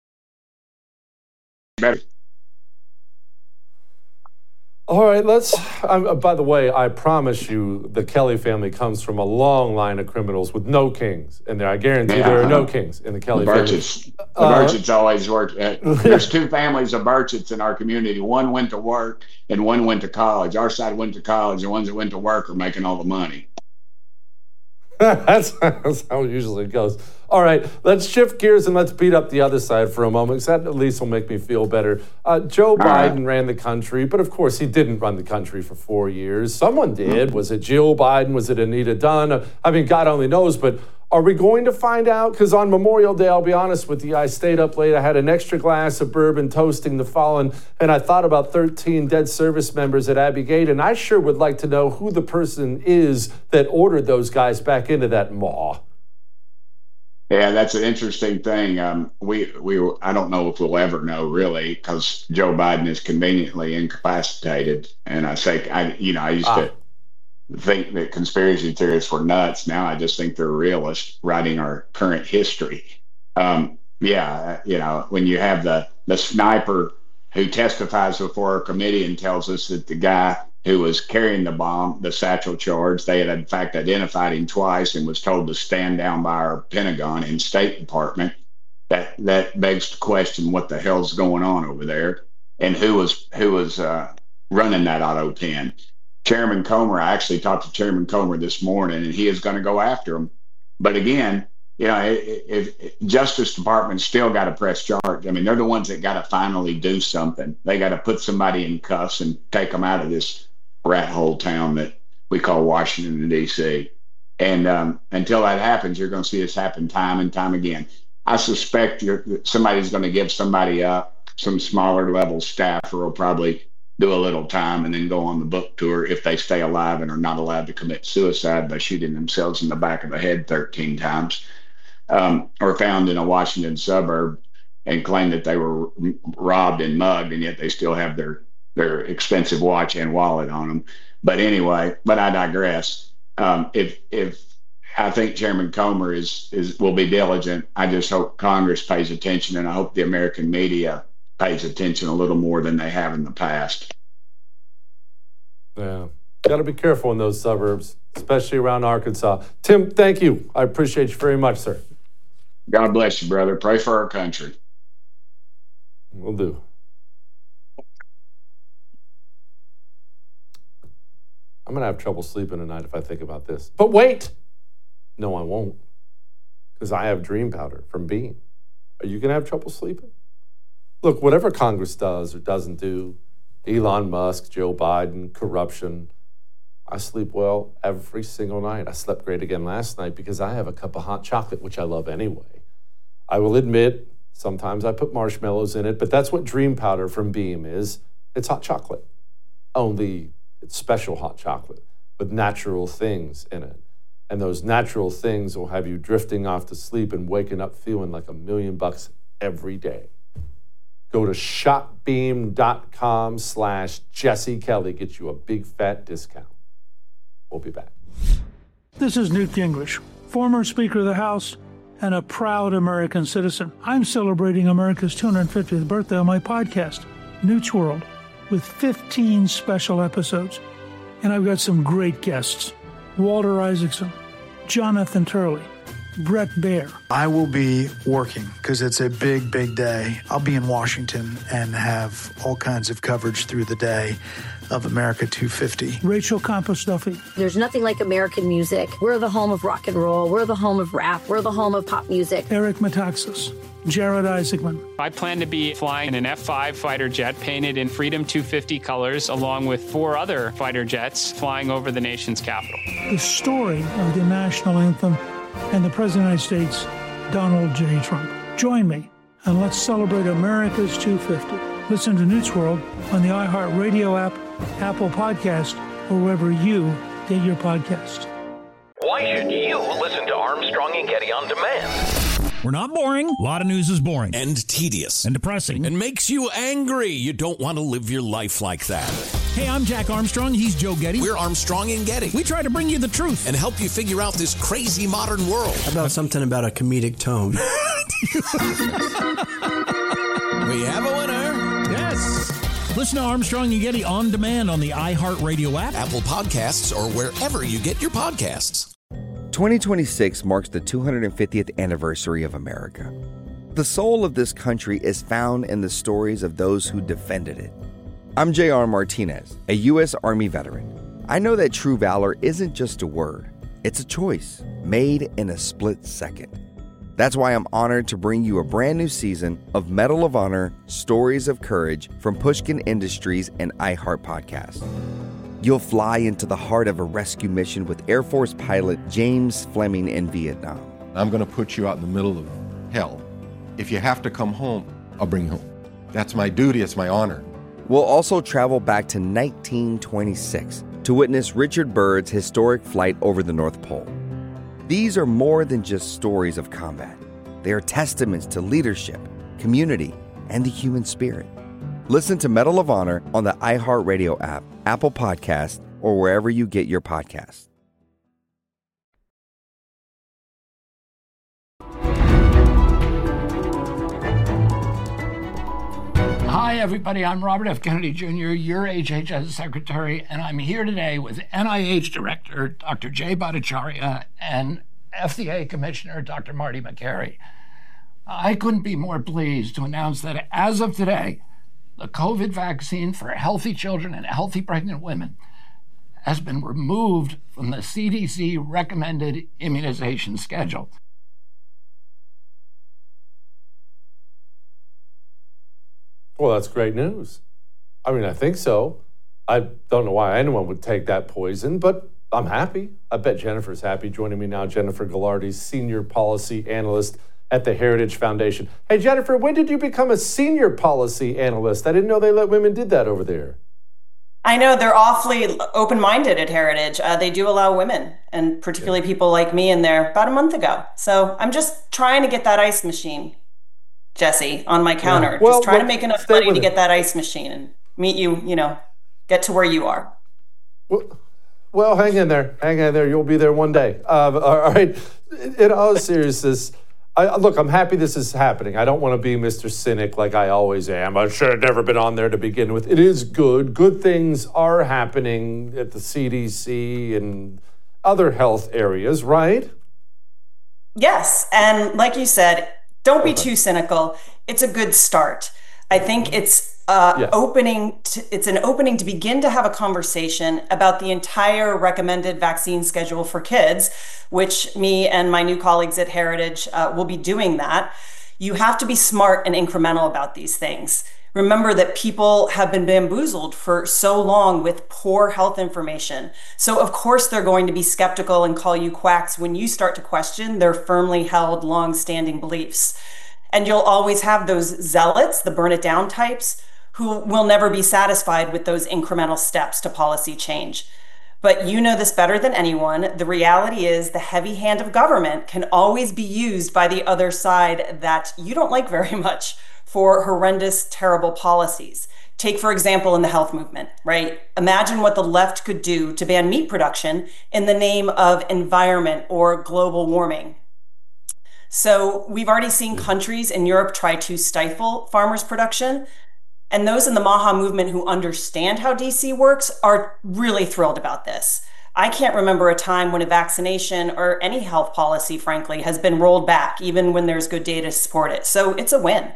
better. All right, by the way, I promise you the Kelly family comes from a long line of criminals with no kings in there. I guarantee there are no kings in the Kelly family. The Burchetts always worked. There's two families of Burchetts in our community. One went to work and one went to college. Our side went to college. The ones that went to work are making all the money. That's how it usually goes. All right, let's shift gears and let's beat up the other side for a moment, because that at least will make me feel better. Joe Biden ran the country, but of course he didn't run the country for 4 years. Someone did. Was it Jill Biden? Was it Anita Dunn? I mean, God only knows, but are we going to find out? Because on Memorial Day, I'll be honest with you, I stayed up late. I had an extra glass of bourbon toasting the fallen, and I thought about 13 dead service members at Abbey Gate, and I sure would like to know who the person is that ordered those guys back into that maw. Yeah, that's an interesting thing. I don't know if we'll ever know, really, because Joe Biden is conveniently incapacitated. And I used to think that conspiracy theorists were nuts. Now I just think they're realists writing our current history. When you have the sniper who testifies before our committee and tells us that the guy who was carrying the bomb, the satchel charge, they had in fact identified him twice and was told to stand down by our Pentagon and State Department. That begs to question what the hell's going on over there and who was running that auto pen. Chairman Comer, I actually talked to Chairman Comer this morning, and he is going to go after him. But again, if Justice Department still got to press charge. I mean, they're the ones that got to finally do something. They got to put somebody in cuffs and take them out of this rat hole town that we call Washington, D.C. And until that happens, you're going to see this happen time and time again. I suspect somebody's going to give somebody up, some smaller level staffer will probably do a little time and then go on the book tour if they stay alive and are not allowed to commit suicide by shooting themselves in the back of the head 13 times, or found in a Washington suburb and claim that they were robbed and mugged, and yet they still have their expensive watch and wallet on them. But anyway, I digress. If I think Chairman Comer will be diligent, I just hope Congress pays attention, and I hope the American media pays attention a little more than they have in the past. Yeah, got to be careful in those suburbs, especially around Arkansas. Tim, thank you. I appreciate you very much, sir. God bless you, brother. Pray for our country. Will do. I'm going to have trouble sleeping tonight if I think about this. But wait! No, I won't. Because I have dream powder from Beam. Are you going to have trouble sleeping? Look, whatever Congress does or doesn't do, Elon Musk, Joe Biden, corruption, I sleep well every single night. I slept great again last night because I have a cup of hot chocolate, which I love anyway. I will admit, sometimes I put marshmallows in it, but that's what dream powder from Beam is. It's hot chocolate. Only it's special hot chocolate with natural things in it. And those natural things will have you drifting off to sleep and waking up feeling like $1 million every day. Go to shopbeam.com/Jesse Kelly. Get you a big fat discount. We'll be back. This is Newt Gingrich, former Speaker of the House and a proud American citizen. I'm celebrating America's 250th birthday on my podcast, Newt's World, with 15 special episodes. And I've got some great guests. Walter Isaacson, Jonathan Turley, Brett Baer. I will be working because it's a big, big day. I'll be in Washington and have all kinds of coverage through the day of America 250. Rachel Campos Duffy. There's nothing like American music. We're the home of rock and roll. We're the home of rap. We're the home of pop music. Eric Metaxas. Jared Isaacman. I plan to be flying an F-5 fighter jet painted in Freedom 250 colors, along with 4 other fighter jets flying over the nation's capital. The story of the national anthem and the President of the United States, Donald J. Trump. Join me and let's celebrate America's 250. Listen to Newt's World on the iHeartRadio app, Apple Podcast, or wherever you get your podcast. Why should you listen to Armstrong and Getty on demand? We're not boring. A lot of news is boring. And tedious. And depressing. And makes you angry. You don't want to live your life like that. Hey, I'm Jack Armstrong. He's Joe Getty. We're Armstrong and Getty. We try to bring you the truth. And help you figure out this crazy modern world. How about something about a comedic tone? We have a winner. Yes. Listen to Armstrong and Getty on demand on the iHeartRadio app, Apple Podcasts, or wherever you get your podcasts. 2026 marks the 250th anniversary of America. The soul of this country is found in the stories of those who defended it. I'm J.R. Martinez, a U.S. Army veteran. I know that true valor isn't just a word. It's a choice made in a split second. That's why I'm honored to bring you a brand new season of Medal of Honor Stories of Courage from Pushkin Industries and iHeart Podcast. You'll fly into the heart of a rescue mission with Air Force pilot James Fleming in Vietnam. I'm going to put you out in the middle of hell. If you have to come home, I'll bring you home. That's my duty. It's my honor. We'll also travel back to 1926 to witness Richard Byrd's historic flight over the North Pole. These are more than just stories of combat. They are testaments to leadership, community, and the human spirit. Listen to Medal of Honor on the iHeartRadio app, Apple Podcast, or wherever you get your podcasts. Hi, everybody. I'm Robert F. Kennedy Jr., your HHS Secretary, and I'm here today with NIH Director Dr. Jay Bhattacharya and FDA Commissioner Dr. Marty Makary. I couldn't be more pleased to announce that as of today, the COVID vaccine for healthy children and healthy pregnant women has been removed from the CDC recommended immunization schedule. Well, that's great news. I mean, I think so. I don't know why anyone would take that poison, but I'm happy. I bet Jennifer's happy. Joining me now, Jennifer Ghilardi, Senior Policy Analyst at the Heritage Foundation. Hey, Jennifer, when did you become a Senior Policy Analyst? I didn't know they let women do that over there. I know, they're awfully open-minded at Heritage. They do allow women, and particularly people like me, in there about a month ago. So I'm just trying to get that ice machine, Jesse, on my counter. Yeah. Well, just trying to make enough money to get that ice machine and meet you, get to where you are. Well, hang in there. Hang in there. You'll be there one day. All right. In all seriousness, I'm happy this is happening. I don't want to be Mr. Cynic like I always am. I should have never been on there to begin with. It is good. Good things are happening at the CDC and other health areas, right? Yes. And like you said, don't be too cynical. It's a good start. I think it's an opening to begin to have a conversation about the entire recommended vaccine schedule for kids, which me and my new colleagues at Heritage will be doing that. You have to be smart and incremental about these things. Remember that people have been bamboozled for so long with poor health information. So of course they're going to be skeptical and call you quacks when you start to question their firmly held, long-standing beliefs. And you'll always have those zealots, the burn it down types, who will never be satisfied with those incremental steps to policy change. But you know this better than anyone. The reality is the heavy hand of government can always be used by the other side that you don't like very much for horrendous, terrible policies. Take, for example, in the health movement, right? Imagine what the left could do to ban meat production in the name of environment or global warming. So we've already seen countries in Europe try to stifle farmers' production. And those in the MAHA movement who understand how DC works are really thrilled about this. I can't remember a time when a vaccination or any health policy, frankly, has been rolled back, even when there's good data to support it. So it's a win.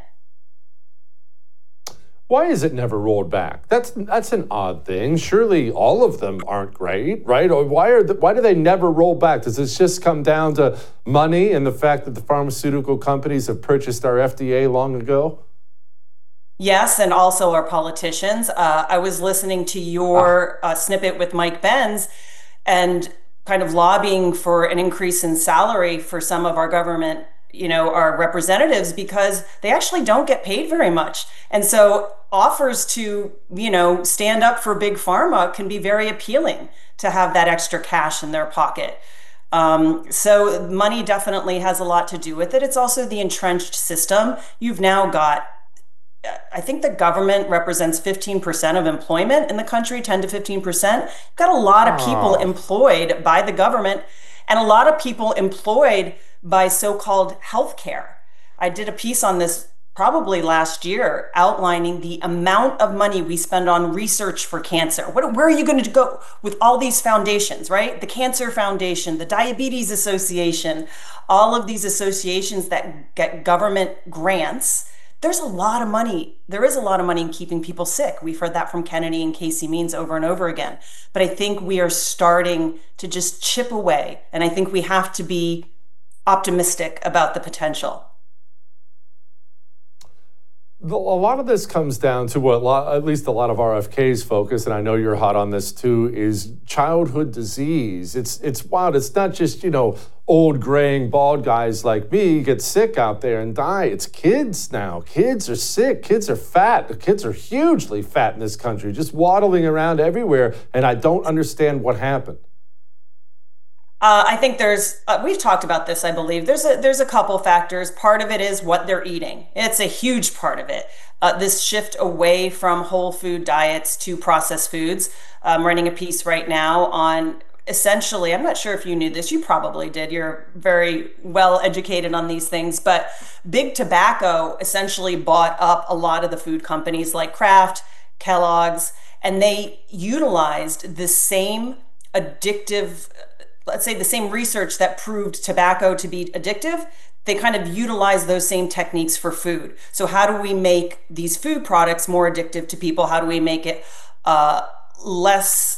Why is it never rolled back? That's an odd thing. Surely all of them aren't great, right? Or why do they never roll back? Does this just come down to money and the fact that the pharmaceutical companies have purchased our FDA long ago? Yes, and also our politicians. I was listening to your snippet with Mike Benz and kind of lobbying for an increase in salary for some of our government, our representatives, because they actually don't get paid very much. And so offers to, stand up for big pharma can be very appealing to have that extra cash in their pocket. So money definitely has a lot to do with it. It's also the entrenched system. You've now got, I think the government represents 15% of employment in the country, 10 to 15%. You've got a lot of people employed by the government and a lot of people employed by so-called healthcare. I did a piece on this probably last year outlining the amount of money we spend on research for cancer. Where are you going to go with all these foundations, right? The Cancer Foundation, the Diabetes Association, all of these associations that get government grants. There's a lot of money. There is a lot of money in keeping people sick. We've heard that from Kennedy and Casey Means over and over again. But I think we are starting to just chip away. And I think we have to be optimistic about the potential. A lot of this comes down to what at least a lot of RFK's focus, and I know you're hot on this too, is childhood disease. It's wild. It's not just, old graying bald guys like me get sick out there and die. It's kids now. Kids are sick. Kids are fat. The kids are hugely fat in this country, just waddling around everywhere, and I don't understand what happened. I think we've talked about this, I believe. There's a couple factors. Part of it is what they're eating. It's a huge part of it. This shift away from whole food diets to processed foods. I'm writing a piece right now on essentially, I'm not sure if you knew this, you probably did. You're very well educated on these things, but Big Tobacco essentially bought up a lot of the food companies like Kraft, Kellogg's, and they utilized the same addictive, let's say the same research that proved tobacco to be addictive. They kind of utilize those same techniques for food. So how do we make these food products more addictive to people? How do we make it less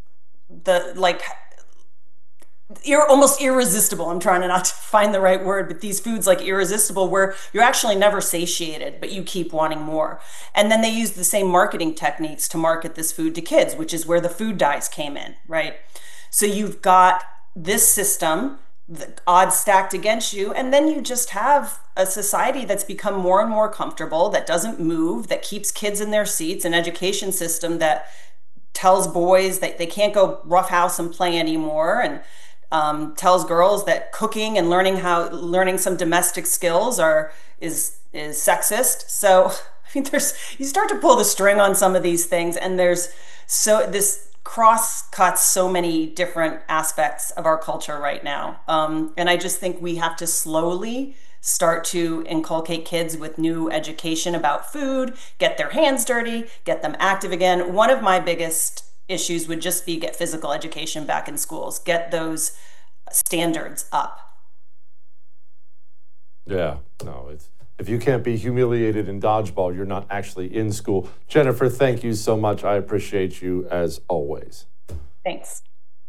almost irresistible? I'm trying to not find the right word, but these foods like irresistible, where you're actually never satiated, but you keep wanting more. And then they use the same marketing techniques to market this food to kids, which is where the food dyes came in, right? So you've got this system, the odds stacked against you, and then you just have a society that's become more and more comfortable, that doesn't move, that keeps kids in their seats, an education system that tells boys that they can't go roughhouse and play anymore, and tells girls that cooking and learning some domestic skills is sexist. So I mean, you start to pull the string on some of these things, and this cross cuts so many different aspects of our culture right now. And I just think we have to slowly start to inculcate kids with new education about food, get their hands dirty, get them active again. One of my biggest issues would just be get physical education back in schools, get those standards up. Yeah, no, if you can't be humiliated in dodgeball, you're not actually in school. Jennifer, thank you so much. I appreciate you as always. Thanks.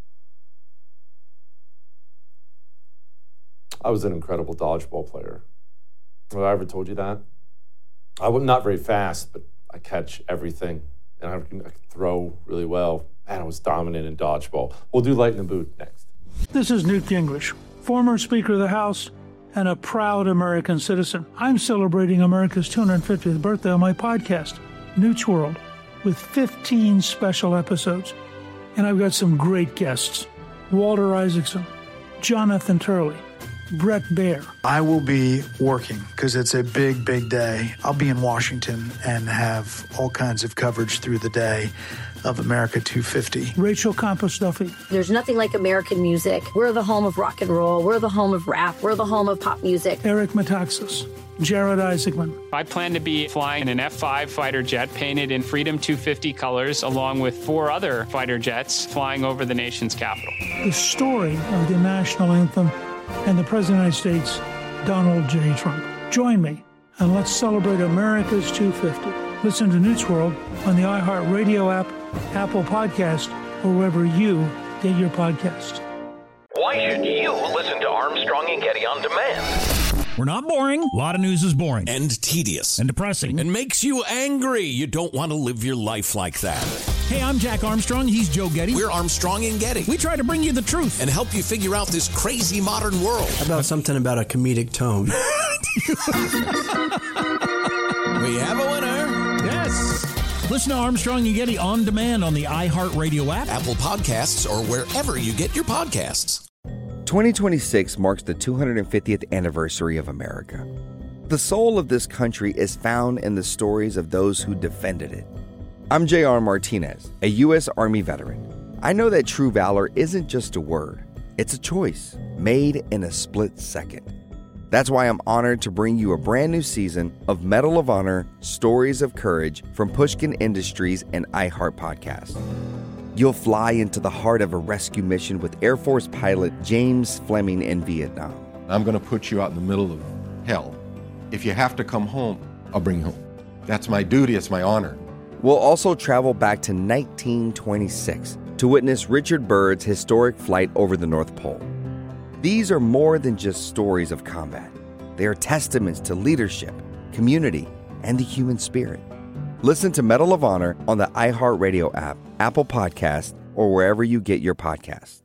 I was an incredible dodgeball player. Have I ever told you that? I'm not very fast, but I catch everything, and I can throw really well. Man, I was dominant in dodgeball. We'll do Light in the Boot next. This is Newt Gingrich, former Speaker of the House and a proud American citizen. I'm celebrating America's 250th birthday on my podcast, Newt's World, with 15 special episodes. And I've got some great guests: Walter Isaacson, Jonathan Turley, Brett Baer. I will be working because it's a big, big day. I'll be in Washington and have all kinds of coverage through the day of America 250. Rachel Campos Duffy. There's nothing like American music. We're the home of rock and roll. We're the home of rap. We're the home of pop music. Eric Metaxas. Jared Isaacman. I plan to be flying an F-5 fighter jet painted in Freedom 250 colors, along with 4 other fighter jets flying over the nation's capital. The story of the national anthem and the President of the United States, Donald J. Trump. Join me and let's celebrate America's 250. Listen to Newt's World on the iHeartRadio app, Apple Podcast, or wherever you get your podcast. Why should you listen to Armstrong and Getty on demand? We're not boring. A lot of news is boring. And tedious. And depressing. And makes you angry. You don't want to live your life like that. Hey, I'm Jack Armstrong. He's Joe Getty. We're Armstrong and Getty. We try to bring you the truth. And help you figure out this crazy modern world. How about something about a comedic tone? We have a winner. Yes. Listen to Armstrong and Getty on demand on the iHeartRadio app, Apple Podcasts, or wherever you get your podcasts. 2026 marks the 250th anniversary of America. The soul of this country is found in the stories of those who defended it. I'm J.R. Martinez, a U.S. Army veteran. I know that true valor isn't just a word, it's a choice made in a split second. That's why I'm honored to bring you a brand new season of Medal of Honor Stories of Courage from Pushkin Industries and iHeart Podcast. You'll fly into the heart of a rescue mission with Air Force pilot James Fleming in Vietnam. I'm going to put you out in the middle of hell. If you have to come home, I'll bring you home. That's my duty, it's my honor. We'll also travel back to 1926 to witness Richard Byrd's historic flight over the North Pole. These are more than just stories of combat. They are testaments to leadership, community, and the human spirit. Listen to Medal of Honor on the iHeartRadio app, Apple Podcast, or wherever you get your podcasts.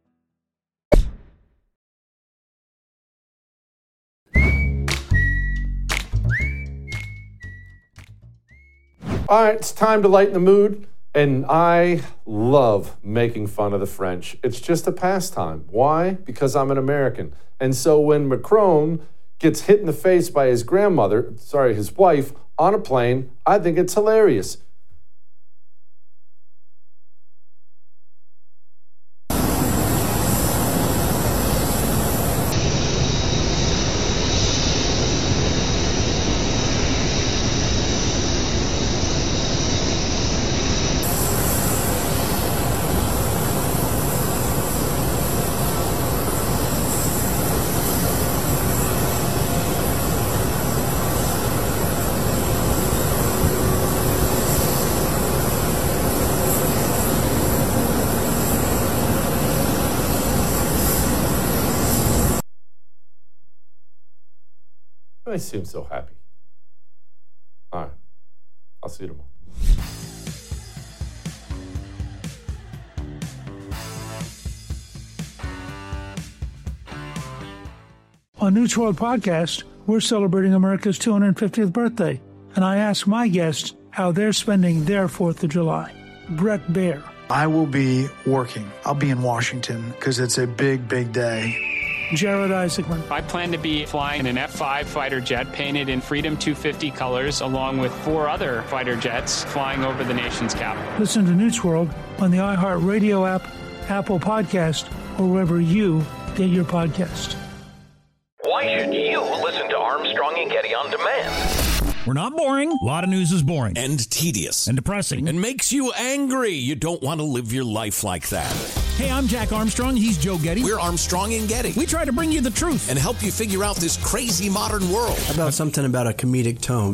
All right, it's time to lighten the mood. And I love making fun of the French. It's just a pastime. Why? Because I'm an American. And so when Macron gets hit in the face by his wife, on a plane, I think it's hilarious. I seem so happy. All right. I'll see you tomorrow. On Newt's World Podcast, we're celebrating America's 250th birthday, and I asked my guests how they're spending their 4th of July. Brett Baer. I will be working. I'll be in Washington because it's a big, big day. Jared Isaacman. I plan to be flying an F-5 fighter jet painted in Freedom 250 colors, along with 4 other fighter jets flying over the nation's capital. Listen to Newt's World on the iHeartRadio app, Apple Podcast, or wherever you get your podcast. Why should you listen to Armstrong and Getty on demand? We're not boring. A lot of news is boring. And tedious. And depressing. And makes you angry. You don't want to live your life like that. Hey, I'm Jack Armstrong. He's Joe Getty. We're Armstrong and Getty. We try to bring you the truth. And help you figure out this crazy modern world. How about something about a comedic tone?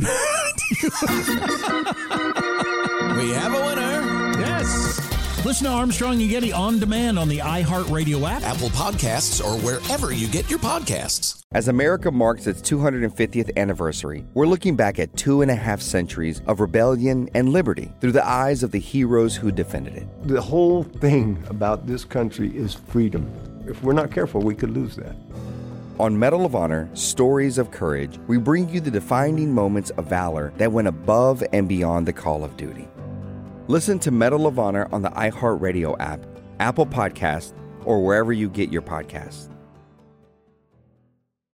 We have a winner. Yes. Listen to Armstrong and Getty on demand on the iHeartRadio app, Apple Podcasts, or wherever you get your podcasts. As America marks its 250th anniversary, we're looking back at 2.5 centuries of rebellion and liberty through the eyes of the heroes who defended it. The whole thing about this country is freedom. If we're not careful, we could lose that. On Medal of Honor, Stories of Courage, we bring you the defining moments of valor that went above and beyond the call of duty. Listen to Medal of Honor on the iHeartRadio app, Apple Podcast, or wherever you get your podcasts.